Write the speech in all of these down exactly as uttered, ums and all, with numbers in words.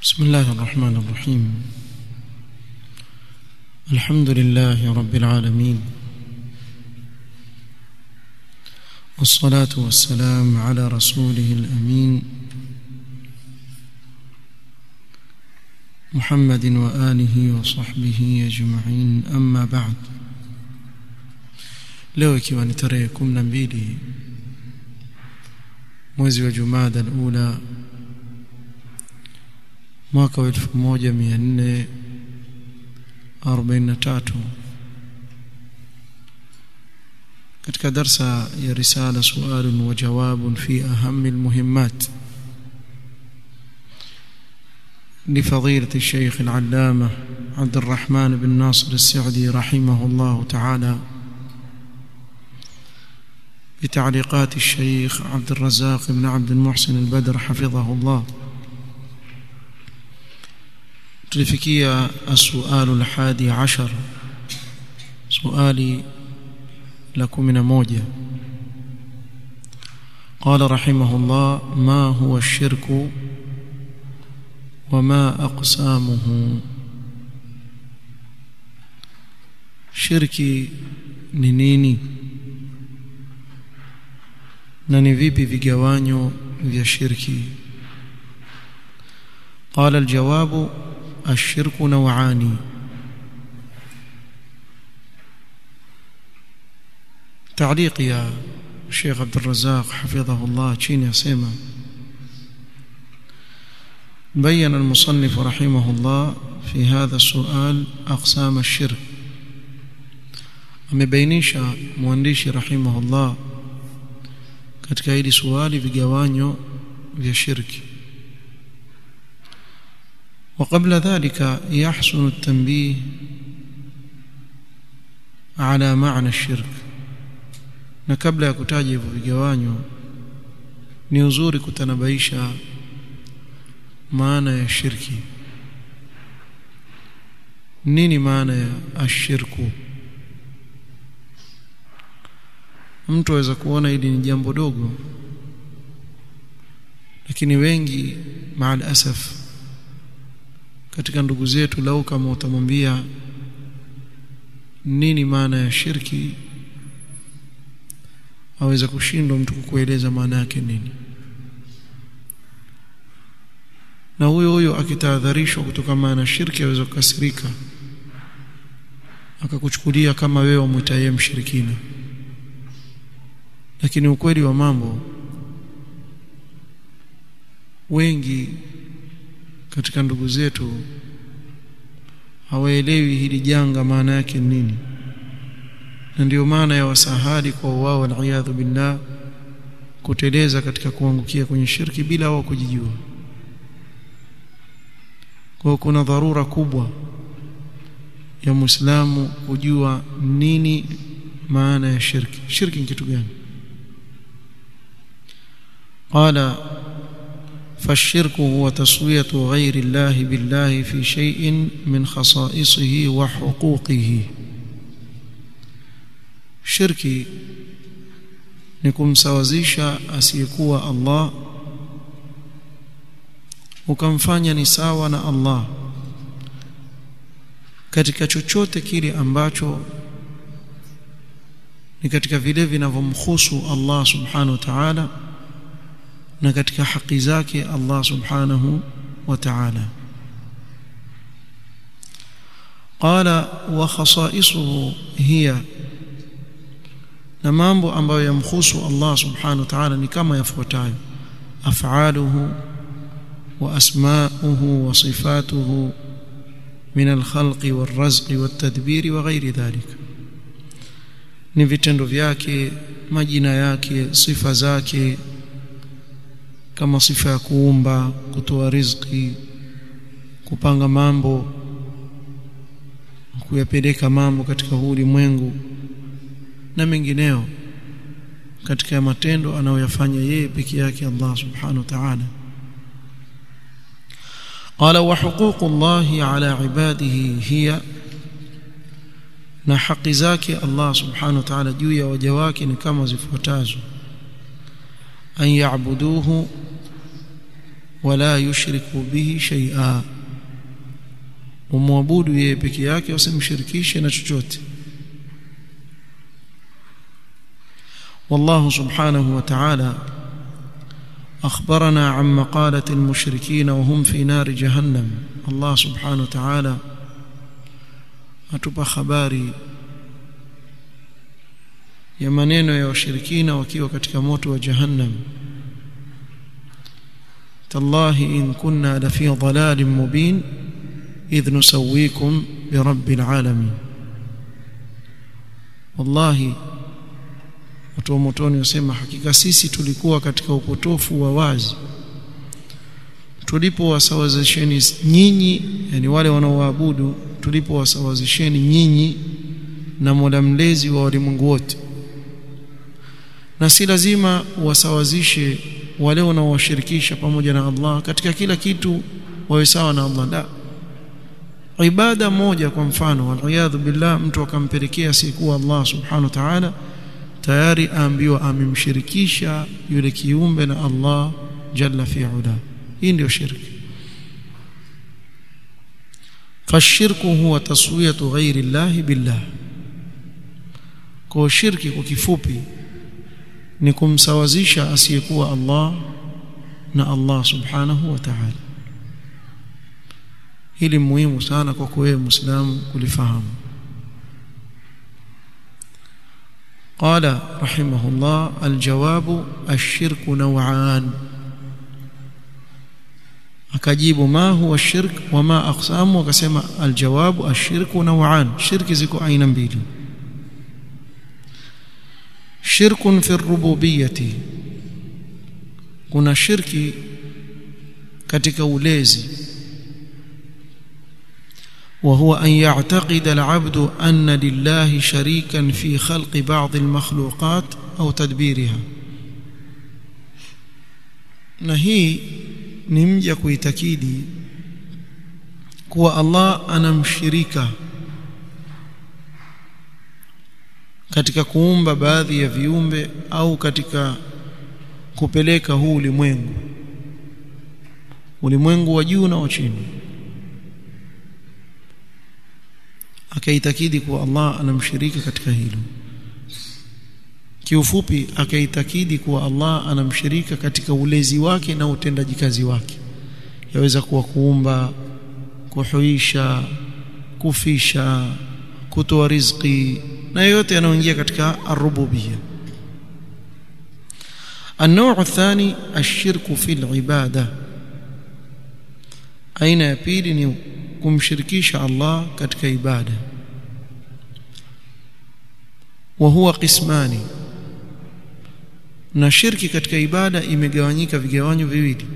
بسم الله الرحمن الرحيم. الحمد لله رب العالمين، والصلاة والسلام على رسوله الأمين محمد وآله وصحبه أجمعين. أما بعد، leo ikiwa ni tarehe kumi na mbili mwezi wa Jumada al-Ula mwaka wa elfu moja mia nne arobaini na tatu, katika darsa ya risala sualun wa jawabun fi aham al-muhimmat لفضيلة الشيخ العلامة عبد الرحمن بن ناصر السعدي رحمه الله تعالى بتعليقات الشيخ عبد الرزاق بن عبد المحسن البدر حفظه الله. تلفكية السؤال الحادي عشر، سؤالي لكم من موجة. قال رحمه الله: ما هو الشرك وما أقسامه؟ شركي نيني na ni vipi vigawanyo vya shirki? قال الجواب: الشرك نوعان. تعليق يا الشيخ عبد الرزاق حفظه الله chini yasema: بين المصنف رحمه الله في هذا السؤال أقسام الشرك. amebainisha mwandishi rahimahullah katika hili swali vigawanyo vya shirki. وقبل ذلك يحسن التنبيه على معنى الشرك. na kabla ya kutaja hivyo vigawanyo ni uzuri kutanabaisha maana ya shirki. nini maana ya ashirku? mtu aweza kuona hili ni jambo dogo, lakini wengi maal asaf katika ndugu zetu, lau kama utamwambia nini maana ya shirki, aweza kushindwa mtu kukueleza maana yake nini. na huyo huyo akitahadharishwa kutoka maana shirki aweza kukasirika akakuchukulia kama wewe umwitaye mshirikina. lakini ukweli wa mambo, wengi katika ndugu zetu hawaelewi hili janga maana yake nini, na ndio maana ya wasahali kwa wao wal-iyadhu billah kuteleza katika kuangukia kwenye shirki bila wao kujijua. kwa kuna dharura kubwa ya Muislamu kujua nini maana ya shirki. Shirki ni kitu gani? قال: فالشرك هو تسوية غير الله بالله في شيء من خصائصه وحقوقه. shirki ni kumsawazisha asiyekuwa Allah ukamfanya ni sawa na Allah katika chochote kile ambacho ni katika vile vinavyomhusu Allah subhanahu wa ta'ala na katika haki zake Allah subhanahu wa ta'ala. qala wa khasaisuhu hiya, na mambo ambayo yamhusu Allah subhanahu wa ta'ala ni kama yafuatayo: af'aluhu wa asma'uhu wa sifatuhu min al-khalqi wal-razqi wat-tadbiri wa ghairi dhalik. ni vitendo vyake, majina yake, sifa zake, kama sifa ya kuumba, kutoa riziki, kupanga mambo, kuyapeleka mambo katika huu ulimwengu na mengineo katika matendo anayoyafanya yeye peke yake Allah subhanahu wa ta'ala. qala wa huququllahi ala ibadihi hiya, na haki zake Allah subhanahu wa ta'ala juu ya waja wake ni kama zifuatazo: an ya'buduhu wala yushriku bihi shay'a, umwabudu yeye peke yake usimshirikishe na chochote. والله سبحانه وتعالى أخبرنا عن مقالة المشركين وهم في نار جهنم. الله سبحانه وتعالى atupa habari ya maneno ya washirikina wakiwa katika moto wa jahannam. tallahi in kunna la fi dhalalin mubin idh nusawwikum bi rabbil alamin. wallahi watu wa motoni wasema hakika sisi tulikuwa katika upotofu wa wazi tulipowasawazisheni nyinyi, yani wale wanaoabudu, tulipowasawazisheni nyinyi na Mola mlezi wa walimwengu wote. Na si lazima wasawazishe wale wanaowashirikisha pamoja na Allah katika kila kitu wawe sawa na Allah. La, ibada moja kwa mfano, waliyadhu billah, mtu akampelekea asiyekuwa Allah subhanahu wa ta'ala, tayari aambiwa amemshirikisha yule kiumbe na Allah jalla fi'ala. Hii ndio shirki. fashirku huwa taswiyatu ghairi llahi billah. Kwa shirki kwa kifupi ni kumsawazisha asiyekuwa Allah na Allah subhanahu wa ta'ala. Hili muhimu sana kwa wewe Muislamu kulifahamu. قال رحمه الله الجواب الشرك نوعان. akajibu ma huwa shirk wa ma aqsamu, akasema aljawabu ashirku naw'an, shirki ziko aina mbili. shirkun fi rububiyyati, kuna shirki katika ulezi, wa huwa an ya'taqida al-'abdu anna lillahi sharikan fi khalqi ba'd al-makhluqat au tadbiriha. na hii ni mja kuitakidi kuwa Allah anamshirika katika kuumba baadhi ya viumbe au katika kupeleka huu ulimwengu, ulimwengu wa juu na wa chini. Akaitakidi kuwa Allah anamshirika katika hilo. Kiufupi akaitakidi kuwa Allah anamshirika katika ulezi wake na utendaji kazi wake. Yaweza kuwa kuumba, kuhuisha, kufisha, kutoa riziki, na yote yanayoingia katika ar-rububiyya. النوع الثاني الشرك في العبادة. aina ya pili ni kumshirikisha Allah katika ibada. wa huwa qismani, na shirki katika ibada imegawanyika vigawanyo viwili: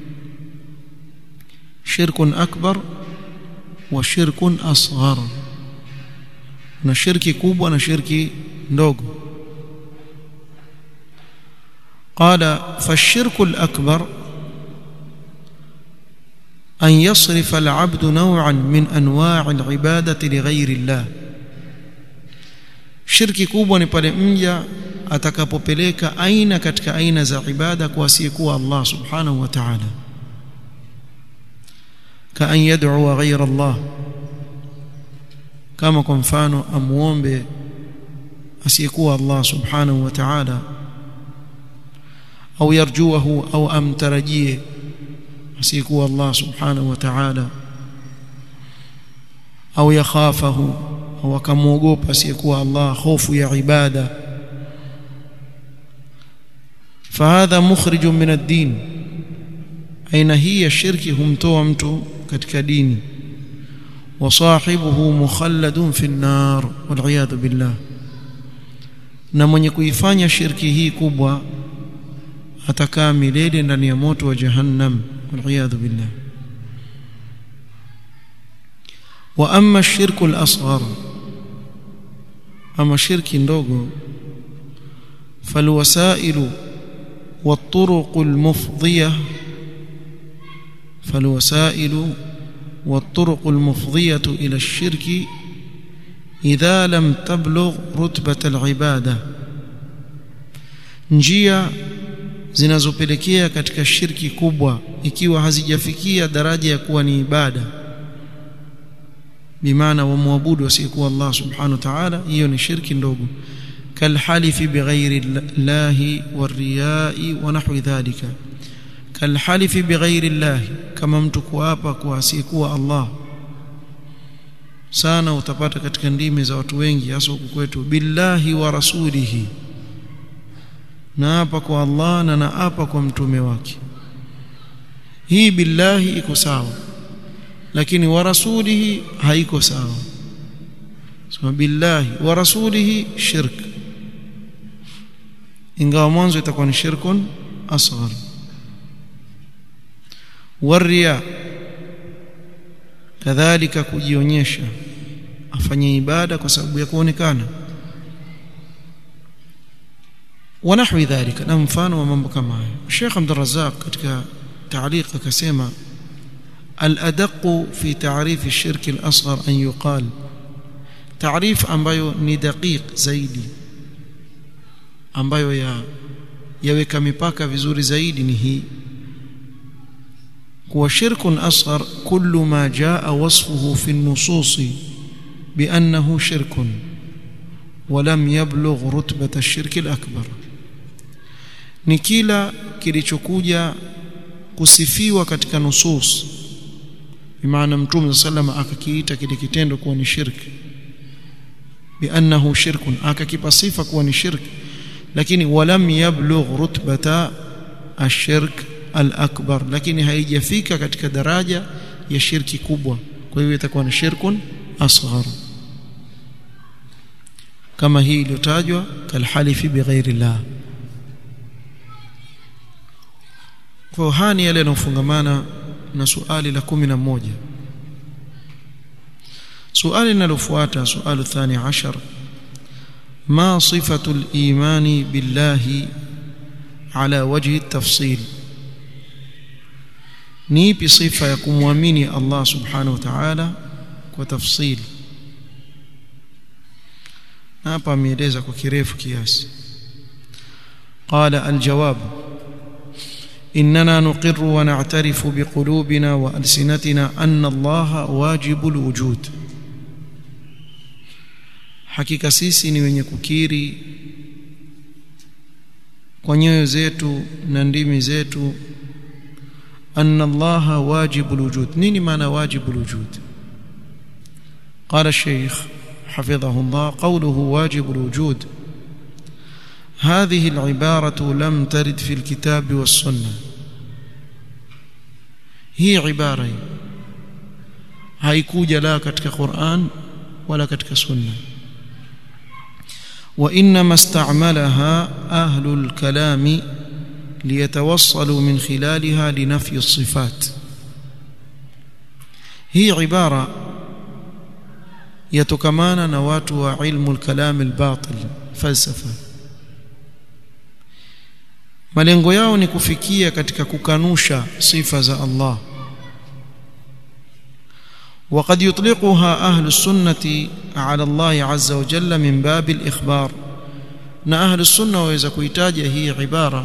shirkun akbar wa shirkun asghar, na shirki kubwa na shirki ndogo. qala fashirku al-akbar an yasrifa al-'abdu naw'an min anwa' al-'ibadati li ghayri Allah. shirki kubwa ni pale mja atakapopeleka aina katika aina za ibada kwa asiyekuwa Allah subhanahu wa ta'ala, ka an yad'u ghayra Allah, kama kwa mfano amuombe asiyekuwa Allah subhanahu wa ta'ala, au yarjuhu, au amtarajie asiyekuwa Allah subhanahu wa ta'ala, au yakhafahu, au akamuogopa asiyekuwa Allah hofu ya ibada. fahadha mukhrijun min ad-din, aina hii ya shirki humtoa mtu katika dini. wa sahibuhu mukhalladun fi an-nar wal iyad billah, na mwenye kuifanya shirki hii kubwa atakaa milele ndani ya moto wa jahannam wal iyad billah. wa amma ash-shirku al-asghar, ama shirki ndogo, falwasailu والطرق المفضية فالوسائل والطرق المفضية إلى الشرك إذا لم تبلغ رتبة العبادة, njia zinazopelekea katika shirki kubwa ikiwa hazijafikia daraja ya kuwa ni ibada, bimaana wa muabudu asiyekuwa Allah subhanahu wa ta'ala, hiyo ni shirki ndogo. kalhalifi bighairi llahi wariyai wa nahwi dhalika. kalhalifi bighairi llahi, kama mtu kuapa kwa asiyekuwa Allah. Sana utapata katika ndimi za watu wengi hasa huku kwetu, billahi wa rasulihi, naapa kwa Allah na naapa kwa mtume wake. Hii billahi iko sawa, lakini wa rasulihi haiko sawa. Sema billahi wa rasulihi shirk, ingawa mwanzo itakuwa ni shirkun asghar. Wariya, kadhalika kujionyesha, afanye ibada kwa sababu ya kuonekana. ونحو ذلك، na mfano wa mambo kama hayo. Sheikh Abdul Razzaq katika تعليق akasema al-adaq fi ta'rif ash-shirk al-asghar an yuqal, ta'rif ambayo ni daqiq zaidi, ambayo ya yaweka mipaka vizuri zaidi ni hii: kuwa shirkun asghar kullu ma jaa wasfuhu fi an-nusus bi annahu shirkun wa lam yablugh rutbat ash-shirk al-akbar, ni kila kilichokuja kusifiwa katika nusus, bimaana Mtume sallallahu alayhi akakiita kile kitendo kuwa ni shirki, bi annahu shirkun, akakipa sifa kuwa ni shirki, lakini walam yablugh rutbata ash-shirk al-akbar, lakini haijafika katika daraja ya shirki kubwa, kwa hiyo itakuwa ni shirkun asghar, kama hii iliyotajwa kalhalifi bighairi llah. Kwa hani yale yanofungamana na suali la kumi na moja. Suali linalofuata, sualu thani ashar: ma sifatu al-imani billahi ala wajhi at-tafsil, ni ipi sifa ya kumwamini Allah subhanahu wa ta'ala kwa tafsili? Hapa ameeleza kwa kirefu kiasi. Qala al-jawab: إننا نقر ونعترف بقلوبنا وألسنتنا أن الله واجب الوجود. Hakika sisi ni wenye kukiri kwa nyoyo zetu na ndimi zetu أن الله واجب الوجود. nini maana واجب الوجود؟ قال الشيخ حفظه الله: قوله واجب الوجود هذه العبارة لم ترد في الكتاب والسنة. هي عبارة haikuja la katika Qur'an wala katika sunna, وإنما استعملها أهل الكلام ليتوصلوا من خلالها لنفي الصفات. هي عبارة يتكمانا نوات وعلم الكلام الباطل، فلسفة. malengo yao ni kufikia katika kukanusha sifa za Allah. وقد يطلقها أهل السنة على الله عز وجل من باب الإخبار. na أهل السنة waweza kuitaja hii ibara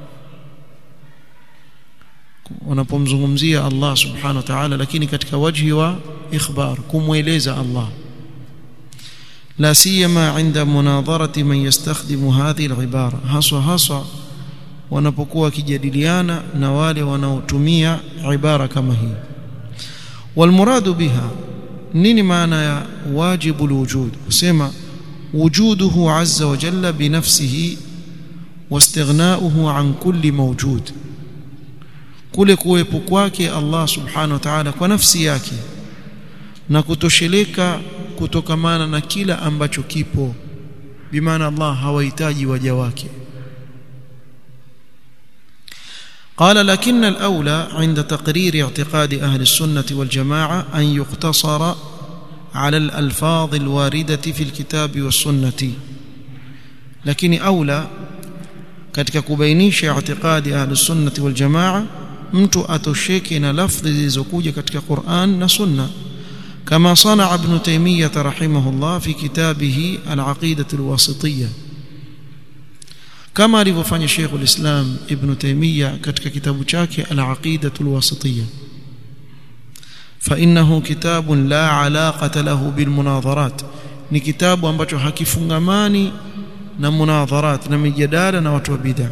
wanapomzungumzia Allah subhanahu wa ta'ala, lakini katika wajhi wa ikhbar, kumweleza Allah. la siyama inda munadharati man yastakhdimu hadhihi al-ibara, haswa haswa wanapokuwa wakijadiliana na wale wanaotumia ibara kama hii. والمراد بها, nini maana ya wajibu alwujud? kusema wujuduhu azza wa jalla binafsihi wastighna'uhu an kulli mawjud, kule kuwepo kwake Allah subhanahu wa ta'ala kwa nafsi yake na kutosheleka kutokamana na kila ambacho kipo, bimaana Allah hawahitaji waja wake. قال لكن الأولى عند تقرير اعتقاد أهل السنة والجماعة أن يقتصر على الألفاظ الواردة في الكتاب والسنة. لكن أولى katika kubainisha اعتقاد أهل السنة والجماعة mtu atosheke na lafzi zilizokuja katika Qur'an na Sunna, kama صنع ابن تيمية رحمه الله في كتابه العقيدة الواسطية, kama alivyofanya Sheikh al-Islam Ibn Taymiyyah katika kitabu chake Al-Aqidatul Wasitiyya. Fa innahu kitabun la alaqata lahu bil munadharat, ni kitabu ambacho hakifungamani na munadharat na mijadala na watu wa bid'ah.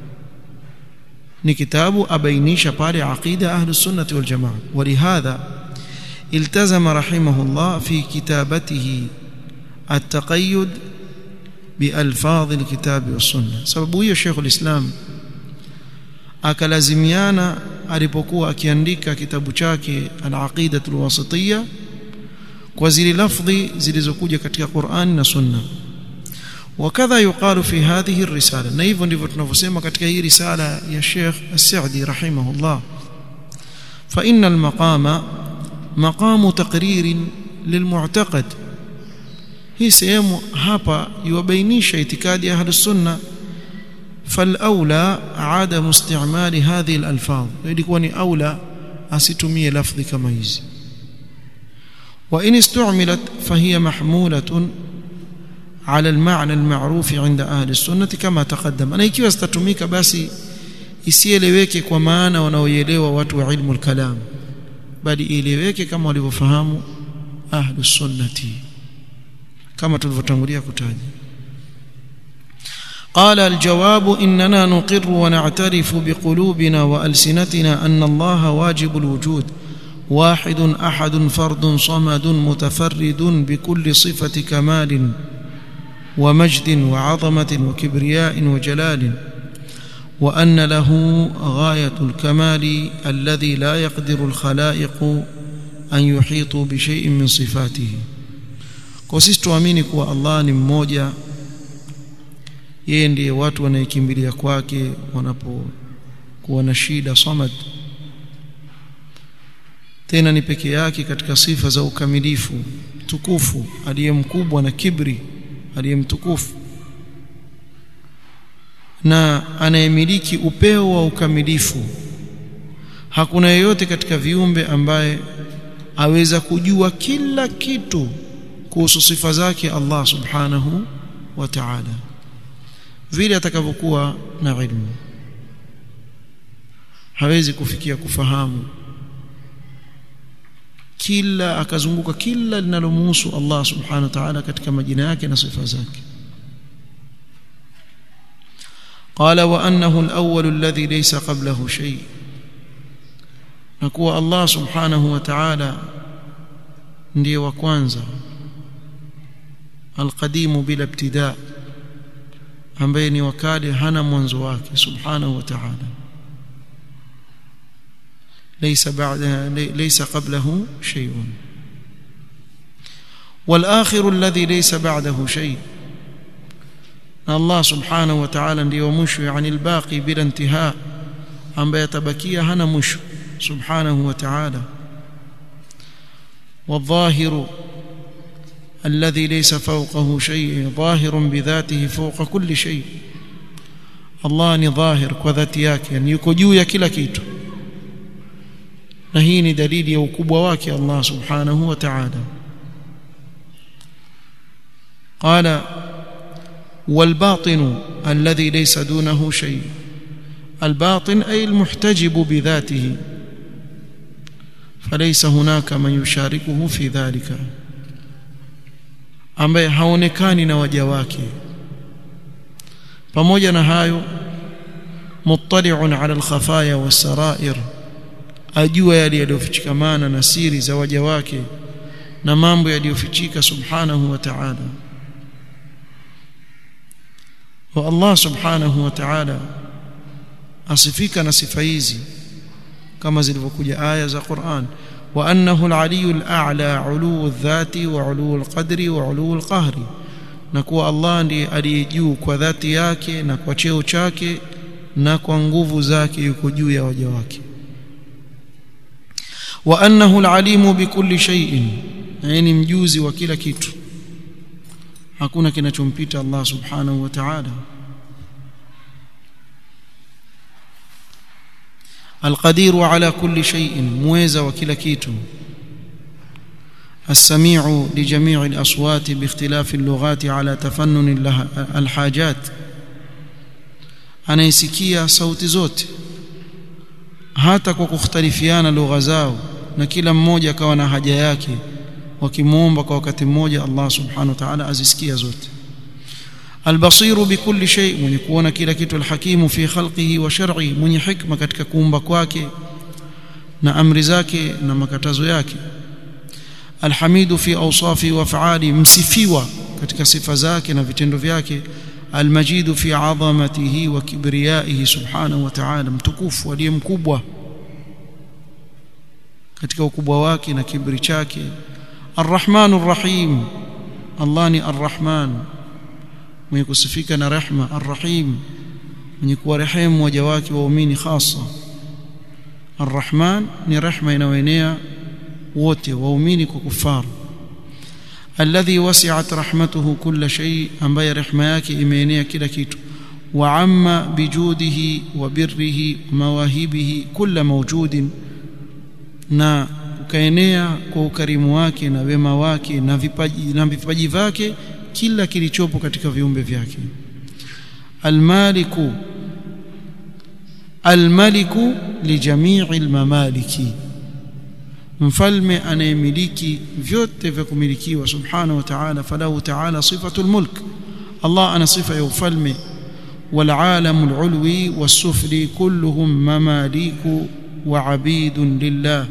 Ni kitabu abainisha pale aqida ahlus sunnah wal jamaa. Walihadha iltazama rahimahullah fi kitabatihi at-taqayyud bi alfadh al-kitab was sunnah. Sababu hiyo Sheikh al-Islam akalazimiana alipokuwa akiandika kitabu chake Al-Aqidatul Wasitiyya kwa zile lafzi zilizokuja katika Qur'an na Sunna. Wakadha yuqalu fi hadhihi ar-risala, na hivyo ndivyo tunavyosema katika hii risala ya Sheikh As-Sa'di rahimahullah. Fa inna al-maqama maqamu taqrir lilmu'taqad, hii sehemu hapa yuwabainisha itikadi ya ahlus sunna. فالاولى عدم استعمال هذه الالفاظ, ilikuwa ni aula asitumie lafzi kama hizi. وان استعملت فهي محموله على المعنى المعروف عند اهل السنه كما تقدم. na ikiwa zitatumika basi isieleweke kwa maana wanaoelewa watu wa ilmu al-kalam, bali ieleweke kama walivyofahamu ahli sunnati kama tulivyotangulia kutaja. قال الجواب إننا نقر ونعترف بقلوبنا وألسنتنا أن الله واجب الوجود واحد أحد فرد صمد متفرد بكل صفة كمال ومجد وعظمة وكبرياء وجلال، وأن له غاية الكمال الذي لا يقدر الخلائق أن يحيطوا بشيء من صفاته. كوسيستو أمينك والله نموجة، yeye ndiye watu wanaikimbilia kwake wanapokuwa na shida. Samad, tena ni peke yake katika sifa za ukamilifu, tukufu, aliye mkubwa na kibri, aliye mtukufu na anayemiliki upeo wa ukamilifu. Hakuna yeyote katika viumbe ambaye aweza kujua kila kitu kuhusu sifa zake Allah subhanahu wa ta'ala vile atakavyokuwa na ilmu. Hawezi kufikia kufahamu kila, akazunguka kila linalomhusu Allah subhanahu wa ta'ala katika majina yake na sifa zake. Qala wa annahu al-awwal alladhi laysa qablahu shay, na kuwa Allah subhanahu wa ta'ala ndiye wa kwanza, al-qadim bila ibtida, ambaye ni wakali hana mwanzo wake subhanahu wa ta'ala. laysa ba'da laysa qablahu shay'un, wal akhir alladhi laysa ba'dahu shay'. Allah subhanahu wa ta'ala ndiye mwisho, yani al-baqi bila intihaa, ambaye atabakia hana mwisho subhanahu wa ta'ala. والظاهر الذي ليس فوقه شيء ظاهر بذاته فوق كل شيء. Allah ni dhahir kwa dhati yake, yani yuko juu ya kila kitu, na hii ni dalili ya ukubwa wake Allah subhanahu wa ta'ala. Qala wal batin alladhi laysa dunahu shay. Al batin ay al muhtajib bi dhatihi falaysa hunaka man yusharikuhu fi dhalika, ambaye haonekani na waja wake. Pamoja na hayo, muttali'un 'ala al-khafaya was-sarair, ajua yale yaliyofichikamana na siri za waja wake na mambo yaliyofichika subhanahu wa ta'ala. Wa Allah subhanahu wa ta'ala asifika na sifa hizi kama zilivyokuja aya za Qur'an. wa annahu al-'aliyyu al-a'la 'uluwu adh-dhati wa 'uluwu al-qadri wa 'uluwu al-qahri, na kuwa Allah ndiye aliye juu kwa dhati yake na kwa cheo chake na kwa nguvu zake yuko juu ya waja wake. wa annahu al-'alimu bikulli shay'in, yani mjuzi wa kila kitu, hakuna kinachompita Allah subhanahu wa ta'ala. القدير على كل شيء، مويزا وكل كيتو. السميع لجميع الأصوات باختلاف اللغات على تفنن الحاجات، anaisikia sauti zote hata kwa kukhtalifiana lugha zao, na kila mmoja akawa na haja yake, wakimuomba kwa wakati mmoja Allah subhanahu wa ta'ala azisikia zote. Albasiru bikulli shay, mwenye kuona kila kitu. Alhakimu fi khalqihi wa shar'i, mwenye hikma katika kuumba kwake na amri zake na makatazo yake. Alhamidu fi awsafi wa af'ali, msifiwa katika sifa zake na vitendo vyake. Almajidu fi 'azamatihi wa kibriyaihi subhanahu wa ta'ala, mtukufu aliye mkubwa katika ukubwa wake na kibri chake. Arrahmanur rahim, Allah ni arrahman, mwenye kusifika na rehma. Arrahim, mwenye kuwarehemu waja wake waumini hasa. Arrahman ni rehma inayoenea wote, waumini kwa kufaru. Alladhi wasi'at rahmatuhu kulla shay, ambaye rehma yake imeenea kila kitu. Wa amma bijudihi wa birrihi wa mawahibihi kulla mawjudin, na ukaenea kwa ukarimu wake na wema wake na vipaji na vipaji vyake kila kilichopo katika viumbe vyake. Almaliku almaliku li jami'il mamaliki, mfalme anayemiliki vyote vya kumilikiwa subhanahu wa ta'ala. Falahu ta'ala sifatul mulk, Allah ana sifa ya ufalme. Wal alamul ulwi was sufli kulluhum mamaliku wa abidun lillah,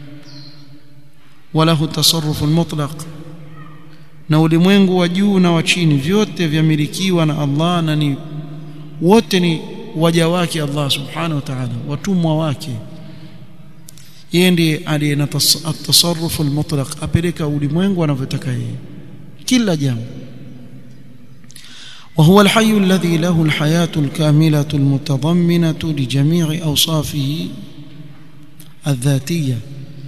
walahu tasarruful mutlaq, na ulimwengu wa juu na wa chini vyote vyamilikiwa na Allah, na ni wote ni waja wake Allah subhanahu wa ta'ala, watumwa wake. Yeye ndiye aliye na tasarruful mutlaq, apeleka ulimwengu anavyotaka yeye kila jambo. وهو الحي الذي له الحياة الكاملة المتضمنة لجميع أوصافه الذاتية.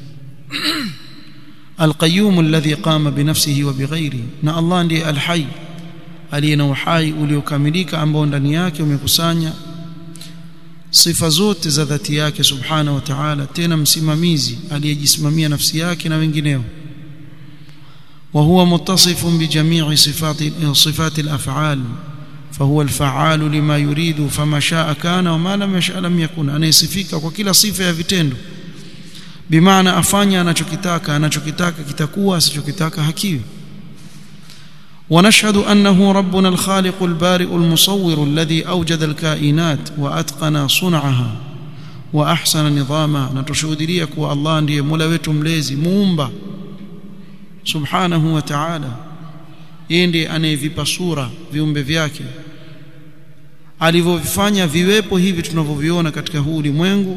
القيوم الذي قام بنفسه وبغيره، na Allah ndiye alhayy, aliye na uhai uliokamilika ambao ndani yake umekusanya sifa zote za dhati yake subhanahu wa ta'ala, tena msimamizi aliyejisimamia nafsi yake na wengineo. وهو متصف بجميع صفات صفات الافعال فهو الفعال لما يريد فما شاء كان وما لم يشاء لم يكن, anayesifika kwa kila sifa ya vitendo, bimaana afanya anachokitaka, anachokitaka kitakuwa, asichokitaka hakiwi. ونشهد أنه ربنا الخالق البارئ المصور الذي أوجد الكائنات وأتقن صنعها وأحسن نظامها. نتشهدليا kuwa Allah ndiye Mola wetu mlezi muumba subhanahu wa ta'ala, yeye ndiye anayevipa sura viumbe vyake, alivyovifanya viwepo hivi tunavyoviona katika huu ulimwengu,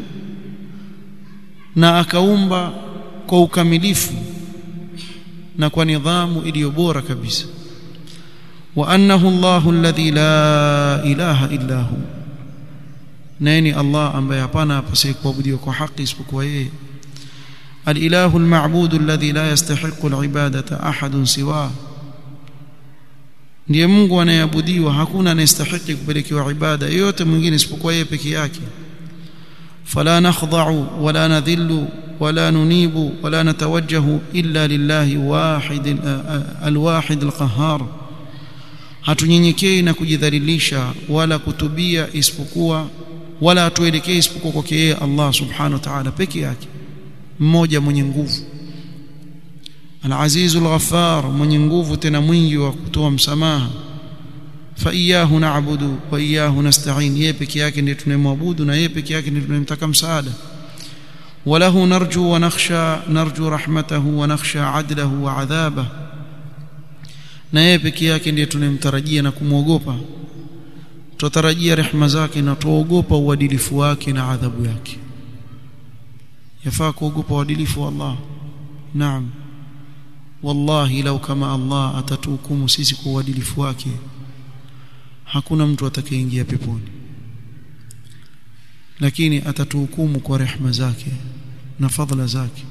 na akaumba kwa ukamilifu na kwa nidhamu iliyo bora kabisa. Wa annahu Allahu alladhi la ilaha illa hu, nani Allah ambaye hapana apasaye kuabudiwa kwa haki isipokuwa yeye. Al-ilahu al-ma'budu alladhi la yastahiqu al-ibadata ahadun siwa, ndiye Mungu anayeabudiwa, hakuna anayestahili kupelekewa ibada yote mwingine isipokuwa yeye peke yake. Fala nakhda'u wala nadhillu wala nunibu wala natawajjahu illa lillahi wahid al-wahid al-qahhar, hatunyenyekei na kujidhalilisha wala kutubia isipokuwa, wala tuelekee isipokuwa kwake yeye Allah subhanahu wa ta'ala peke yake, mmoja mwenye nguvu. Al-Aziz al-Ghaffar, mwenye nguvu tena mwingi wa kutoa msamaha. Fa iyyahu na'budu wa iyyahu nasta'in, yeye peke yake ndiye tunayemwabudu na yeye peke yake ndiye tunayemtaka msaada. Walahu narju wa nakhsha, narju rahmatahu wa nakhsha 'adlahu wa 'adhabahu, na yeye peke yake ndiye tunayemtarajia na kumwogopa, tutarajia rehema zake na tuogopa uadilifu wake na adhabu yake. Yafaa kuogopa uadilifu wa Allah. Naam, wallahi lau kama Allah atatuhukumu sisi kwa uadilifu wake, hakuna mtu atakayeingia peponi, lakini atatuhukumu kwa rehema zake na fadhila zake,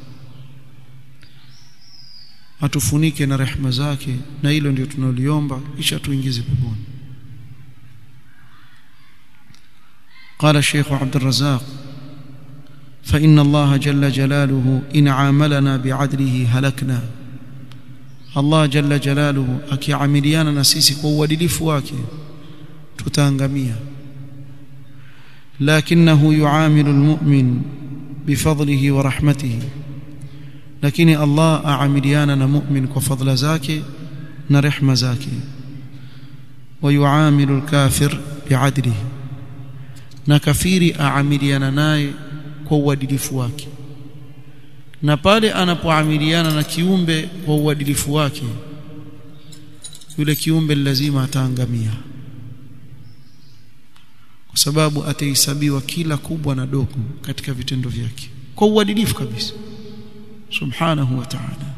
atufunike na rehema zake, na hilo ndio tunaliomba, kisha tuingize peponi. قال الشيخ عبد الرزاق: فإن الله جل جلاله إن عاملنا بعدله هلكنا. Allah jalla jalaluhu akiamiliana na sisi kwa uadilifu wake tutaangamia. lakinahu yuamilu almu'min bifadlihi wa rahmatihi, lakini Allah aamiliana na mu'min kwa fadla zake na rehma zake. Wa yuamilu alkafir bi'adlihi, na kafiri aamiliana naye kwa uadilifu wake. Na pale anapoamiliana na kiumbe kwa uadilifu wake, yule kiumbe lazima ataangamia, kwa sababu atahesabiwa kila kubwa na dogo katika vitendo vyake kwa uadilifu kabisa subhanahu wa ta'ala.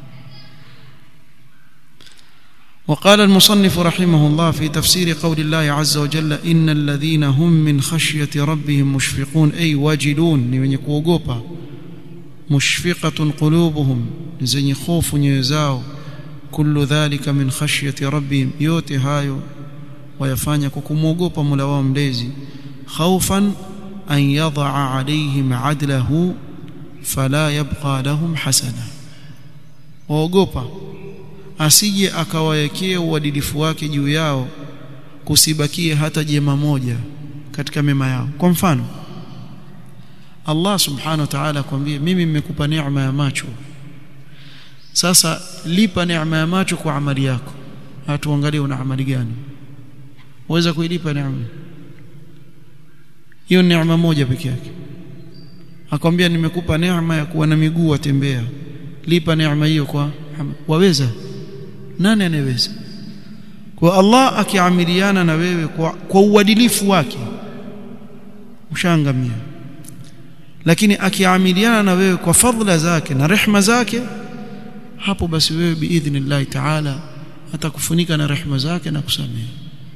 وقال المصنف رحمه الله في تفسير قول الله عز وجل إن الذين هم من خشية ربهم مشفقون أي واجلون ni wenye kuogopa. مشفقة قلوبهم ni zenye hofu nyoyo zao. kullu dhalika min khashyati rabbihim, yote hayo wayafanya kwa kumwogopa Mola wao mlezi. khawfan an yad'a alayhim adlahu fala yabqa lahum hasana, waogopa asije akawawekea uadilifu wake juu yao, kusibakie hata jema moja katika mema yao. Kwa mfano, Allah subhanahu wa ta'ala akwambia mimi nimekupa neema ya macho, sasa lipa neema ya macho kwa amali yako. Hatuangalie una amali gani, uweza kuilipa neema hiyo, neema moja pekee yake. Akwambia nimekupa neema ya kuwa na miguu watembea, lipa neema hiyo kwa waweza? Nani anaweza? Kwa Allah akiamiliana na wewe kwa, kwa uadilifu wake ushangamia, lakini akiamiliana na wewe kwa fadhila zake na rehema zake, hapo basi wewe biidhnillah ta'ala atakufunika na rehema zake na kusamehe.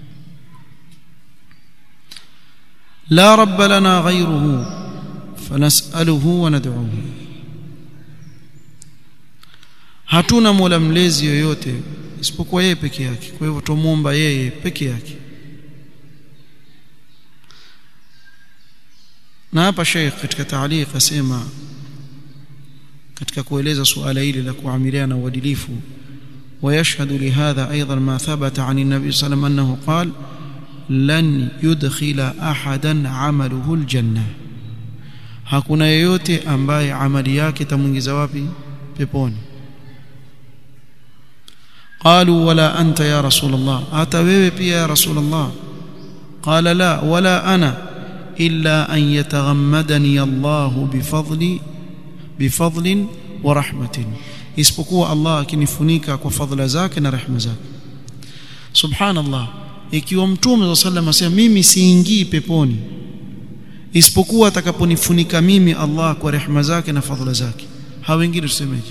la rabba lana ghayruhu fanas'aluhu wa nad'uhu, hatuna mola mlezi yoyote isipokuwa yeye peke yake, kwa hivyo tumuomba yeye peke yake. Na hapa Sheikh katika taaliq asema, katika kueleza suala hili la kuamiliana uadilifu, ويشهد لهذا أيضا ما ثبت عن النبي صلى الله عليه وسلم أنه قال لن يدخل أحدا عمله الجنة, hakuna yeyote ambaye amali yake tamuingiza wapi? Peponi. قالوا ولا أنت يا رسول الله, hata wewe pia ya رسول الله؟ قال لا ولا أنا إلا أن يتغمدني الله بفضل بفضل ورحمة, isipokuwa Allah akinifunika kwa fadhila zake na rehema zake. Subhanallah, ikiwa Mtume صلى الله عليه وسلم asema mimi siingii peponi isipokuwa atakaponifunika mimi Allah kwa rehema zake na fadhila zake, hao wengine tusemeje?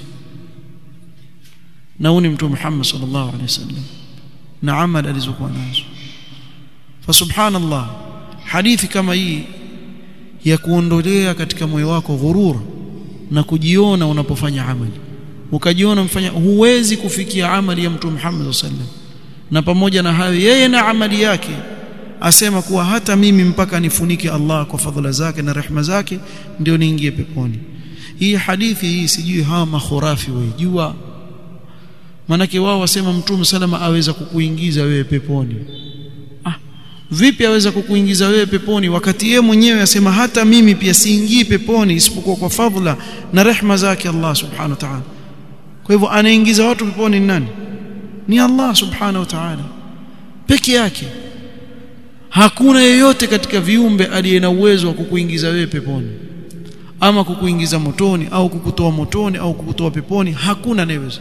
Na huyu Mtume Muhammad sallallahu alaihi wasallam na amali alizokuwa nazo. Fa subhanallah, hadithi kama hii ya kuondolea katika moyo wako ghurur na kujiona unapofanya amali, ukajiona mfanya, huwezi kufikia amali ya Mtume Muhammad sallallahu alaihi wasallam, na pamoja na hayo yeye na amali yake asema kuwa hata mimi mpaka nifunike Allah kwa fadhila zake na rehema zake ndio niingie peponi. Hii hadithi hii sijui hawa makhurafi wajua, manake wao wasema Mtume salama aweza kukuingiza wewe peponi. Ah, vipi aweza kukuingiza wewe peponi wakati yeye mwenyewe asema hata mimi pia siingii peponi isipokuwa kwa fadhila na rehema zake Allah subhanahu wa ta'ala? Kwa hivyo anaingiza watu peponi nani? Ni Allah subhanahu wa ta'ala peke yake. Hakuna yeyote katika viumbe aliye na uwezo wa kukuingiza wewe peponi ama kukuingiza motoni au kukutoa motoni au kukutoa peponi, hakuna anayeweza.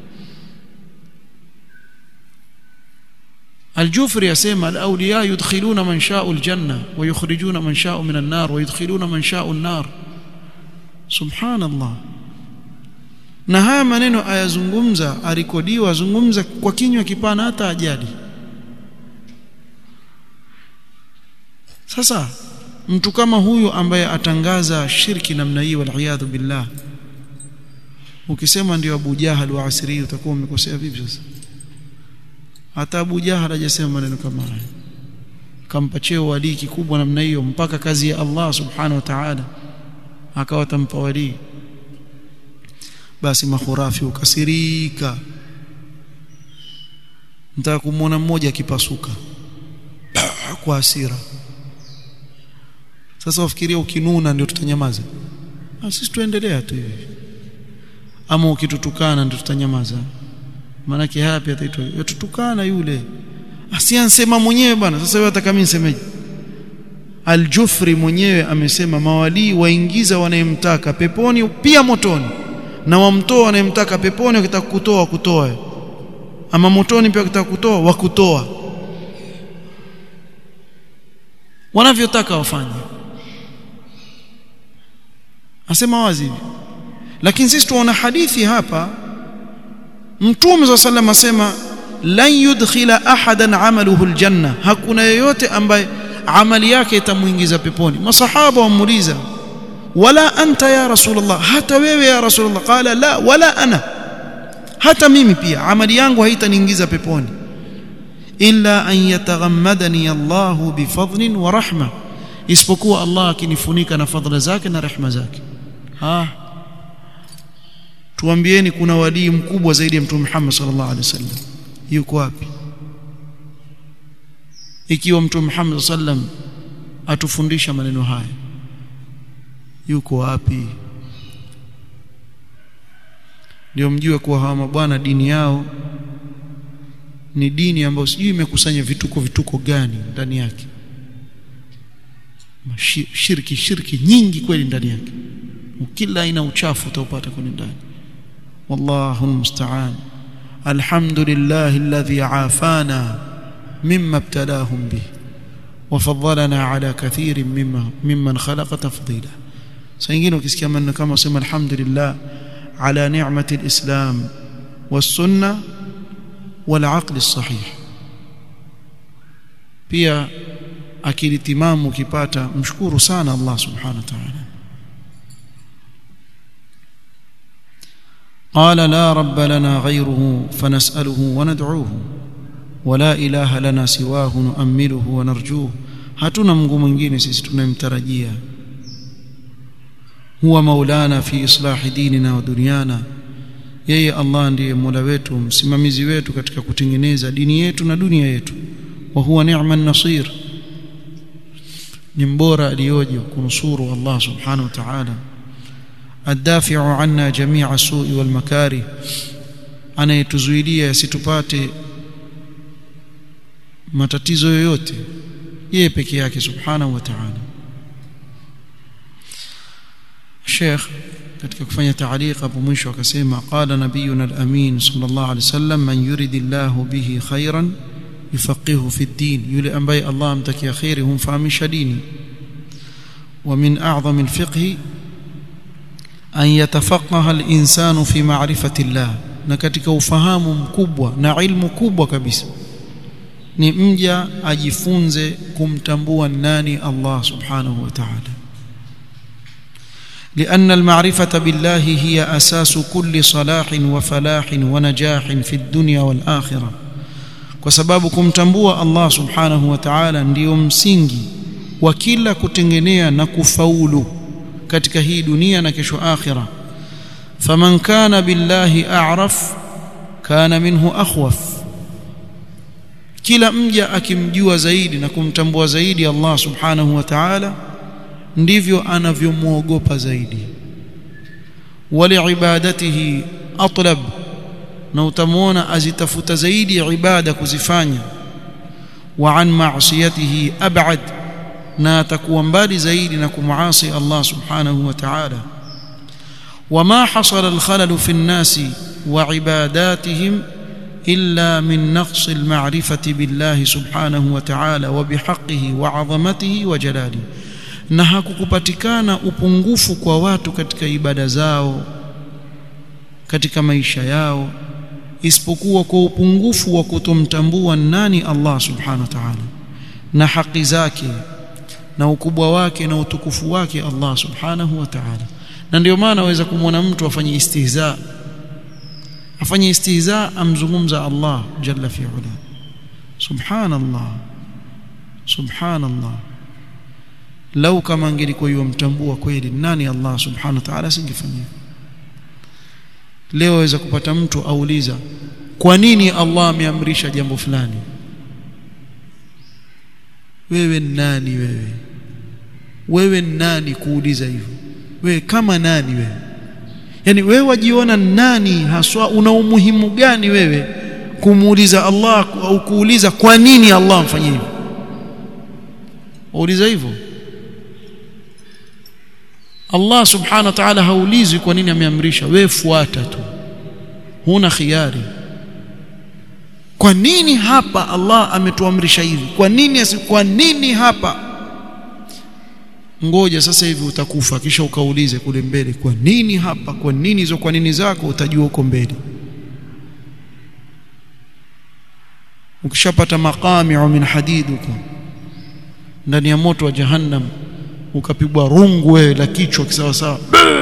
Al-Jufri yasema al-awliya yudkhiluna man sha'u al-janna wa yukhrijuna man sha'u min an-nar wa yudkhiluna man sha'u an-nar. Subhanallah. Na haya maneno ayazungumza, arekodiwa, azungumza kwa kinywa kipana hata ajali. Sasa mtu kama huyu ambaye atangaza shirki namna hii, wal billah, ukisema ndio Abu Jahal wa Asri utakuwa umekosea vipi sasa? Hata Abu Jahal hajasema maneno kama haya, kampa cheo wali kikubwa namna hiyo, mpaka kazi ya Allah subhanahu wa ta'ala akawa tampa wali. Basi makhurafi ukasirika, mtaka kumuona mmoja akipasuka kwa hasira, Sasa wafikiria ukinuna ndio tutanyamaza? Ah, sisi tuendelea tu hivi. Ama ukitutukana ndio tutanyamaza? Maana yake hapa ataitwa tutukana yule. Asiansema mwenyewe bwana. Sasa wewe ataka mimi nisemeje? Al-Jufri mwenyewe amesema mawali waingiza wanayemtaka peponi pia motoni, na wamtoa wanayemtaka peponi wakitaka kutoa kutoa, ama motoni pia wakitaka kutoa wakutoa, wanavyotaka wafanye. Asema wazi hivi. Lakini sisi tuona hadithi hapa, Mtume صلى الله عليه وسلم asema lan yudkhila ahadan amaluhu aljanna, hakuna yeyote ambaye amali yake itamuingiza peponi. Masahaba wamuuliza, wala anta ya Rasulullah, hata wewe ya Rasulullah? Qala la wala ana, hata mimi pia amali yangu haitaniingiza peponi. Illa an yataghammadani Allahu bifadlin wa rahma, isipokuwa Allah akinifunika na fadhila zake na rehema zake. Ha, tuambieni kuna wali mkubwa zaidi ya Mtume Muhammad sallallahu alaihi wasallam? Yuko wapi? Ikiwa Mtume Muhammad sallallahu alaihi wasallam atufundisha maneno haya, yuko wapi? Ndio mjue kuwa hawa mabwana dini yao ni dini ambayo sijui imekusanya vituko vituko gani ndani yake. Shirki shirki nyingi kweli ndani yake, kila aina uchafu utaupata kwenye ndani. Wallahu almusta'an. Alhamdulillah alladhi afana mimma ibtalahum bih wa faddalana ala kathirin mimma mimman khalaqa tafdila. Saingine ukisikia maneno kama usema alhamdulillah ala ni'mati alislam was-sunnah wal-aql as-sahih, pia akili timamu ukipata, mshukuru sana Allah subhanahu wa ta'ala. qala la rabba lana ghayruhu fanas'aluhu wa nad'uuhu wa la ilaha lana siwahu nu'ammiluhu wa narjuuhu, hatuna Mungu mwingine sisi tunayemtarajia. huwa maulana fi islahi dinina wa dunyana, yeye Allah ndiye mola wetu, msimamizi wetu katika kutengeneza dini yetu na dunia yetu. wa huwa ni'man nasir, ni mbora aliyoje kunusuru Allah subhanahu wa ta'ala. Adafi'u anna jami'a su'i wal makari, anayetuzuilia yasitupate matatizo yoyote, yeye peke yake subhanahu wa ta'ala. Sheikh katika kufanya taaliq hapo mwisho akasema, qala nabiyuna al-amin sallallahu alayhi wasallam, man yuridillahu bihi khairan yufaqihu fi ad-din, yule ambaye Allah amtakia khairi humfahamisha dini. wa min a'zami al-fiqh an yatafaqaha al-insanu fi ma'rifati Allah, na katika ufahamu mkubwa na ilmu kubwa kabisa ni mja ajifunze kumtambua nani Allah subhanahu wa ta'ala. لأن المعرفة بالله هي أساس كل صلاح وفلاح ونجاح في الدنيا والآخرة, kwa sababu kumtambua Allah subhanahu wa ta'ala ndio msingi wa kila kutengenea na kufaulu katika hii dunia na kesho akhira. faman kana billahi a'raf kana minhu akhwaf, kila mja akimjua zaidi na kumtambua zaidi Allah subhanahu wa ta'ala ndivyo anavyomuogopa zaidi. wali ibadatihi atlab, na utamuona azitafuta zaidi ibada kuzifanya. wa an ma'siyatihi ab'ad, na atakuwa mbali zaidi na kumuasi Allah subhanahu wa ta'ala. wama hasala al-khalal fi an-nasi wa ibadatihim illa min naqs al-ma'rifati billahi subhanahu wa ta'ala wa bihaqqihi wa 'azamatihi wa jalalihi, na hakukupatikana upungufu kwa watu katika ibada zao, katika maisha yao, isipokuwa kwa upungufu wa kutomtambua nani Allah subhanahu wa ta'ala na haki zake na ukubwa wake na utukufu wake Allah subhanahu wa ta'ala. Na ndio maana waweza kumwona mtu afanye istihza, afanye istihza amzungumza Allah jalla fi ula, subhanallah subhanallah. Lau kama angelikuwa yumtambua kweli nani Allah subhanahu wa ta'ala singefanya. Leo waweza kupata mtu auliza kwa nini Allah ameamrisha jambo fulani. Wewe nani wewe? wewe nani kuuliza hivyo? Wewe kama nani wewe? Yani wewe wajiona nani haswa? Una umuhimu gani wewe kumuuliza Allah au kuuliza kwa nini Allah amfanyie hivyo? Uuliza hivyo. Allah subhanahu wa ta'ala haulizwi kwa nini ameamrisha, wewe fuata tu, huna khiari. Kwa nini hapa Allah ametuamrisha hivi? Kwa nini kwa nini hapa? Ngoja sasa hivi utakufa kisha ukaulize kule mbele, kwa nini hapa? Kwa nini hizo kwa nini zako utajua huko mbele. Ukishapata maqami'u min hadid huko ndani ya moto wa jahannam, ukapigwa rungu wewe la kichwa kisawa sawa,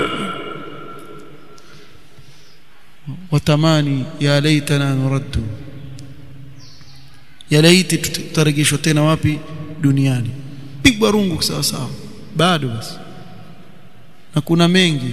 watamani ya laitana nuraddu, ya laiti tutarejeshwa tena wapi? Duniani. Pigwa rungu kisawa sawa, bado basi. Na kuna mengi,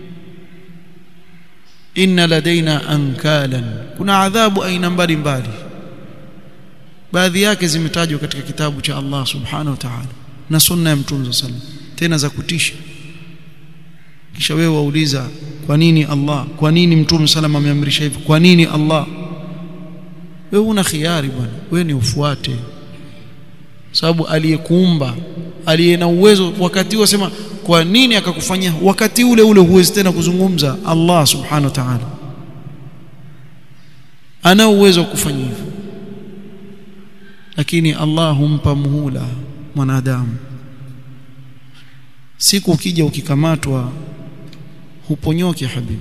inna ladaina ankalan, kuna adhabu aina mbalimbali, baadhi yake zimetajwa katika kitabu cha Allah subhanahu wa ta'ala na sunna ya Mtume sallallahu alaihi wasallam, tena za kutisha. Kisha wewe wauliza kwa nini Allah? Kwa nini Mtume sallallahu ameamrisha hivi? Kwa nini Allah? Wewe una khiari bwana, wewe ni ufuate, sababu aliyekuumba, aliye na uwezo wakati huo, sema kwa nini akakufanyia wakati ule ule, huwezi tena kuzungumza. Allah subhanahu wa ta'ala ana uwezo wa kufanya hivyo, lakini Allah humpa muhula mwanadamu. Siku ukija ukikamatwa huponyoke habibi,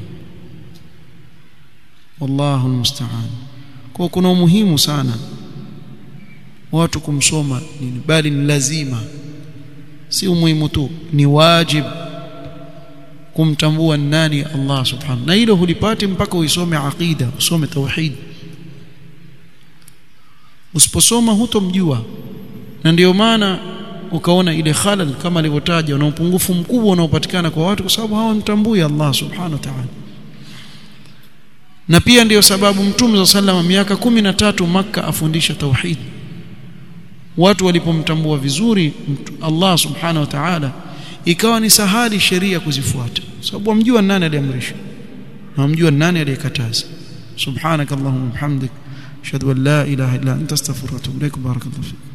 wallahu almusta'an. Kwa kuna umuhimu sana watu kumsoma nini, bali ni lazima, si umuhimu tu, ni wajib kumtambua nani Allah subhanahu. Na hilo hulipati mpaka uisome aqida, usome tauhid. Usiposoma hutomjua. Na ndio maana ukaona ile khalal kama alivyotaja, na upungufu mkubwa unaopatikana kwa watu kwa sababu hawamtambui Allah subhanahu wa ta'ala. Na pia ndio sababu Mtume sallallahu alaihi wasallam miaka kumi na tatu Makka afundisha tauhid. Watu walipomtambua vizuri Allah subhanahu wa ta'ala, ikawa ni sahali sheria kuzifuata, sababu wamjua nani aliamrisha na wamjua nani aliyekataza. Subhanakallahumma wa bihamdik, ashhadu an la ilaha illa anta, astaghfiruka wa atubu ilaik. Barakallahu fik.